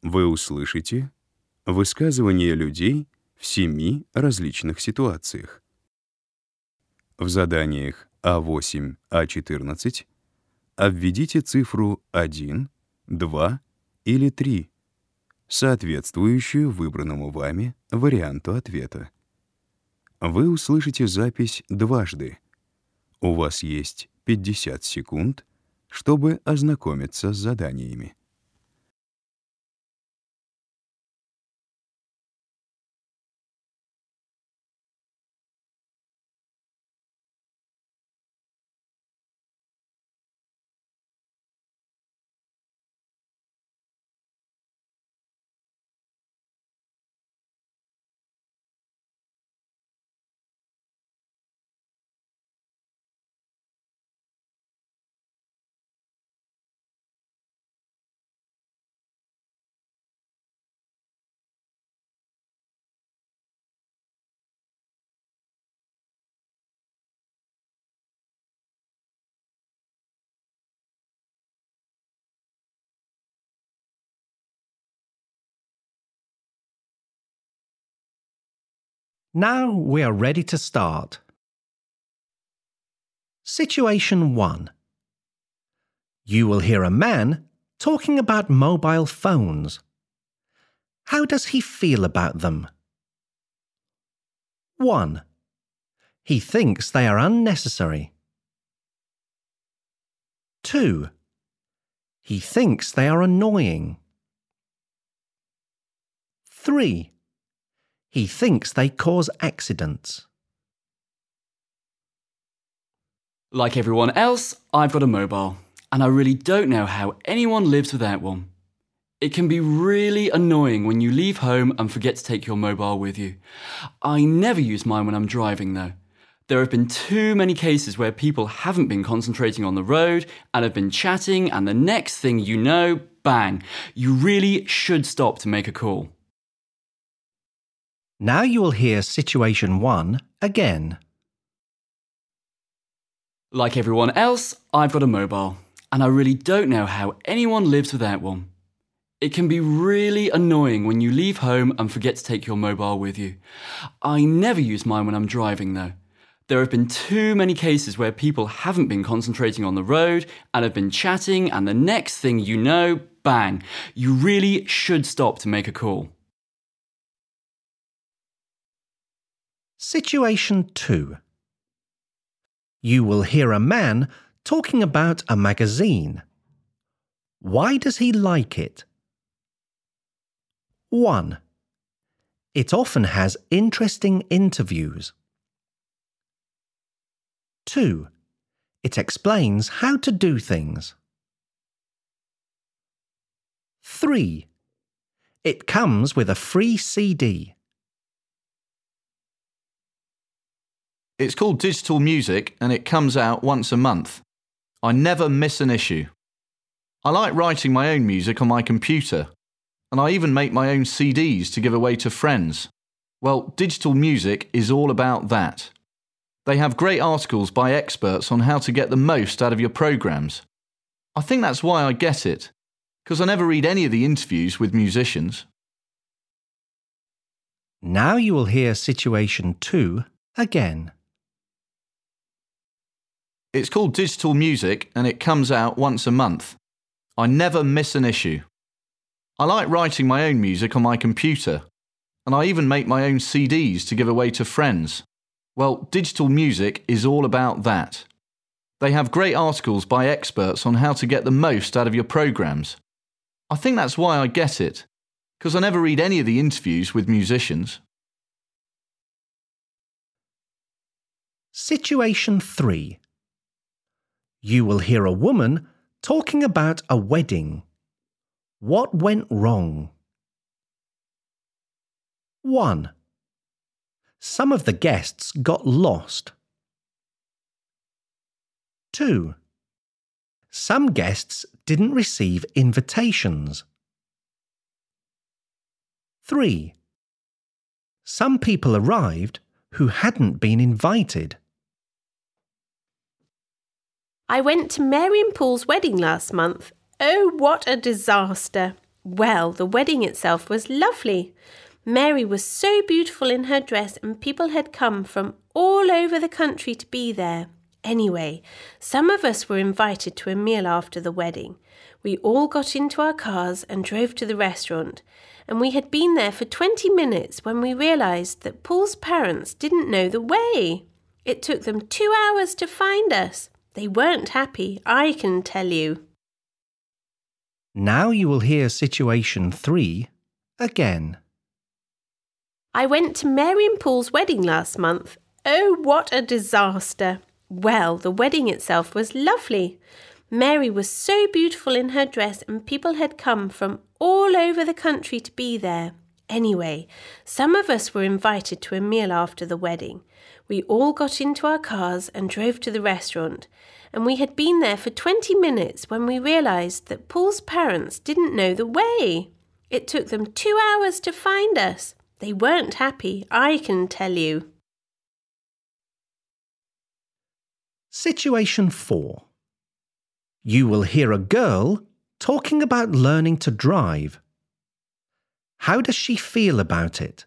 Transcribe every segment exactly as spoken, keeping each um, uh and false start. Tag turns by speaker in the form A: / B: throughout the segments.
A: Вы услышите высказывания людей в семи различных ситуациях. В заданиях А восемь, А четырнадцать обведите цифру один, два или три, соответствующую выбранному вами варианту ответа. Вы услышите запись дважды. У вас есть пятьдесят секунд, чтобы ознакомиться с заданиями.
B: Now we are ready to start. Situation one. You will hear a man talking about mobile phones. How does he feel about them? one. He thinks they are unnecessary. two. He thinks they are annoying. three. He thinks they cause accidents.
C: Like everyone else, I've got a mobile, and I really don't know how anyone lives without one. It can be really annoying when you leave home and forget to take your mobile with you. I never use mine when I'm driving, though. There have been too many cases where people haven't been concentrating on the road and have been chatting, and the next thing you know, bang, you really should stop to make a call.
B: Now you will hear situation one again.
C: Like everyone else, I've got a mobile, and I really don't know how anyone lives without one. It can be really annoying when you leave home and forget to take your mobile with you. I never use mine when I'm driving, though. There have been too many cases where people haven't been concentrating on the road and have been chatting, and the next thing you know, bang, you really should stop to make a call.
B: Situation two. You will hear a man talking about a magazine. Why does he like it? one. It often has interesting interviews. two. It explains how to do things. three. It comes with a free C D.
D: It's called Digital Music and it comes out once a month. I never miss an issue. I like writing my own music on my computer, and I even make my own C Ds to give away to friends. Well, Digital Music is all about that. They have great articles by experts on how to get the most out of your programs. I think that's why I get it, because I never read any of the interviews with musicians.
B: Now you will hear situation two again.
D: It's called Digital Music and it comes out once a month. I never miss an issue. I like writing my own music on my computer, and I even make my own C Ds to give away to friends. Well, Digital Music is all about that. They have great articles by experts on how to get the most out of your programs. I think that's why I get it, because I never read any of the interviews with musicians.
B: Situation three. You will hear a woman talking about a wedding. What went wrong? one. Some of the guests got lost. two. Some guests didn't receive invitations. three. Some people arrived who hadn't been invited.
E: I went to Mary and Paul's wedding last month. Oh, what a disaster. Well, the wedding itself was lovely. Mary was so beautiful in her dress, and people had come from all over the country to be there. Anyway, some of us were invited to a meal after the wedding. We all got into our cars and drove to the restaurant, and we had been there for twenty minutes when we realised that Paul's parents didn't know the way. It took them two hours to find us. They weren't happy, I can tell you.
B: Now you will hear situation three again.
E: I went to Mary and Paul's wedding last month. Oh, what a disaster! Well, the wedding itself was lovely. Mary was so beautiful in her dress, and people had come from all over the country to be there. Anyway, some of us were invited to a meal after the wedding. We all got into our cars and drove to the restaurant, and we had been there for twenty minutes when we realised that Paul's parents didn't know the way. It took them two hours to find us. They weren't happy, I can tell you.
B: Situation four. You will hear a girl talking about learning to drive. How does she feel about it?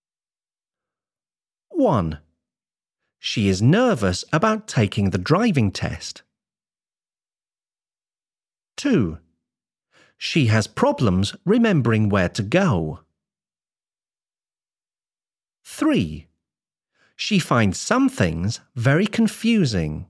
B: one. She is nervous about taking the driving test. two. She has problems remembering where to go. three. She finds some things very confusing.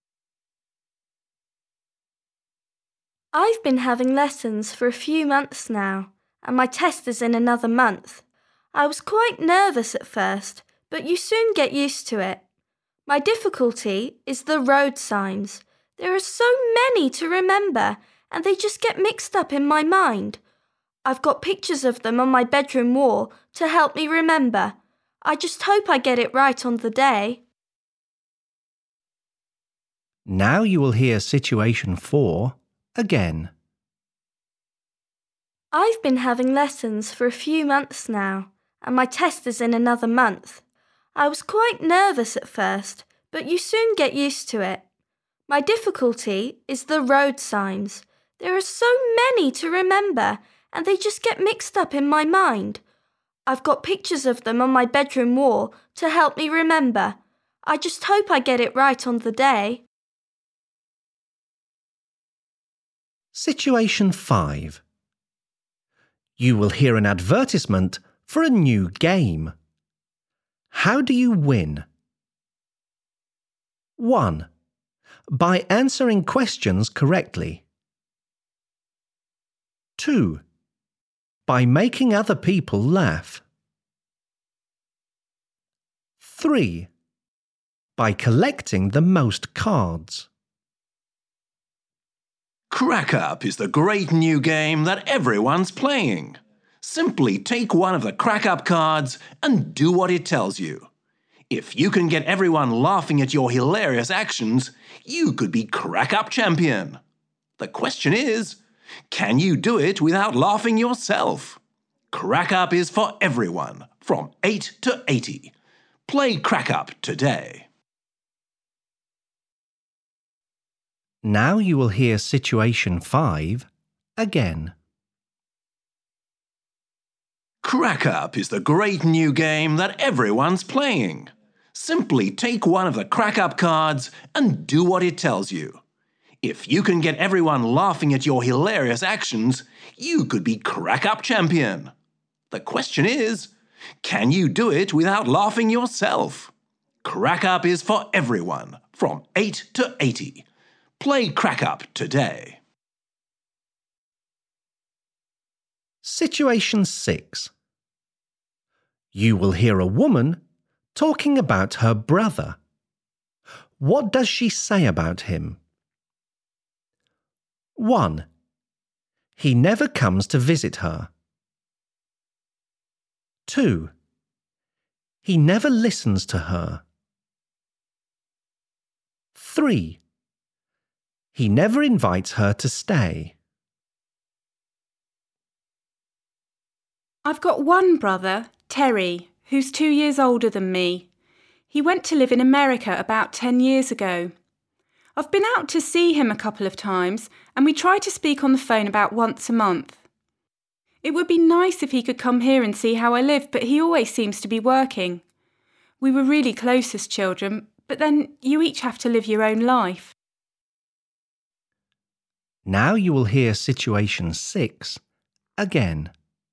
F: I've been having lessons for a few months now, and my test is in another month. I was quite nervous at first, but you soon get used to it. My difficulty is the road signs. There are so many to remember, and they just get mixed up in my mind. I've got pictures of them on my bedroom wall to help me remember. I just hope I get it right on the day.
B: Now you will hear situation four again.
F: I've been having lessons for a few months now, and my test is in another month. I was quite nervous at first, but you soon get used to it. My difficulty is the road signs. There are so many to remember, and they just get mixed up in my mind. I've got pictures of them on my bedroom wall to help me remember. I just hope I get it right on the day.
B: Situation five. You will hear an advertisement for a new game. How do you win? one. By answering questions correctly. two. By making other people laugh. three. By collecting the most cards.
G: Crack Up is the great new game that everyone's playing. Simply take one of the Crack Up cards and do what it tells you. If you can get everyone laughing at your hilarious actions, you could be Crack Up champion. The question is, can you do it without laughing yourself? Crack Up is for everyone, from eight to eighty. Play Crack Up today.
B: Now you will hear situation five again.
G: Crack Up is the great new game that everyone's playing. Simply take one of the Crack Up cards and do what it tells you. If you can get everyone laughing at your hilarious actions, you could be Crack Up champion. The question is, can you do it without laughing yourself? Crack Up is for everyone, from eight to eighty. Play Crack Up today.
B: Situation six. You will hear a woman talking about her brother. What does she say about him? one. He never comes to visit her. two. He never listens to her. three. He never invites her to stay.
H: I've got one brother, Terry, who's two years older than me. He went to live in America about ten years ago. I've been out to see him a couple of times, and we try to speak on the phone about once a month. It would be nice if he could come here and see how I live, but he always seems to be working. We were really close as children, but then you each have to live your own life.
B: Now you will hear situation six again.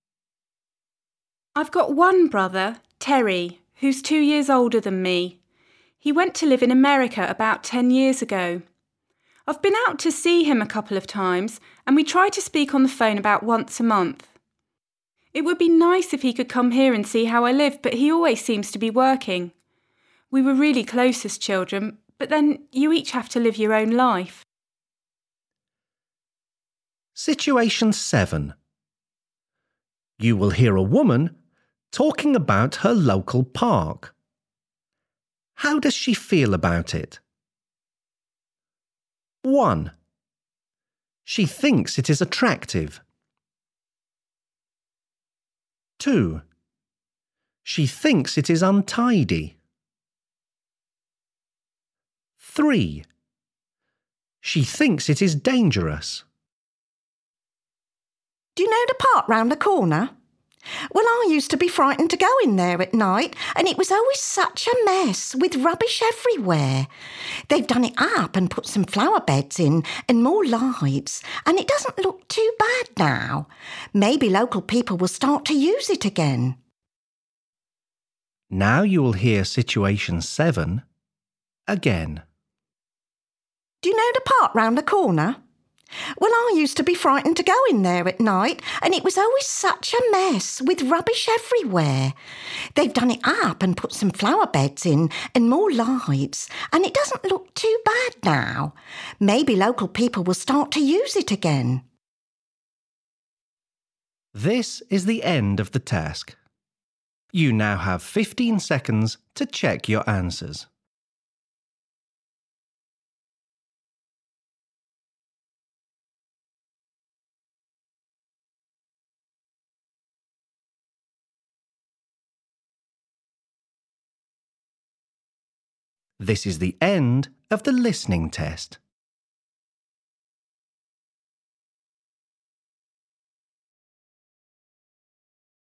H: I've got one brother, Terry, who's two years older than me. He went to live in America about ten years ago. I've been out to see him a couple of times, and we try to speak on the phone about once a month. It would be nice if he could come here and see how I live, but he always seems to be working. We were really close as children, but then you each have to live your own life.
B: Situation seven. You will hear a woman talking about her local park. How does she feel about it? one. She thinks it is attractive. two. She thinks it is untidy. three. She thinks it is dangerous.
I: Do you know the park round the corner? Well, I used to be frightened to go in there at night, and it was always such a mess with rubbish everywhere. They've done it up and put some flower beds in and more lights, and it doesn't look too bad now. Maybe local people will start to use it again.
B: Now you will hear situation seven again.
I: Do you know the park round the corner? Well, I used to be frightened to go in there at night, and it was always such a mess with rubbish everywhere. They've done it up and put some flower beds in and more lights, and it doesn't look too bad now. Maybe local people will start to use it again.
B: This is the end of the task. You now have fifteen seconds to check your answers. This is the end of the listening test.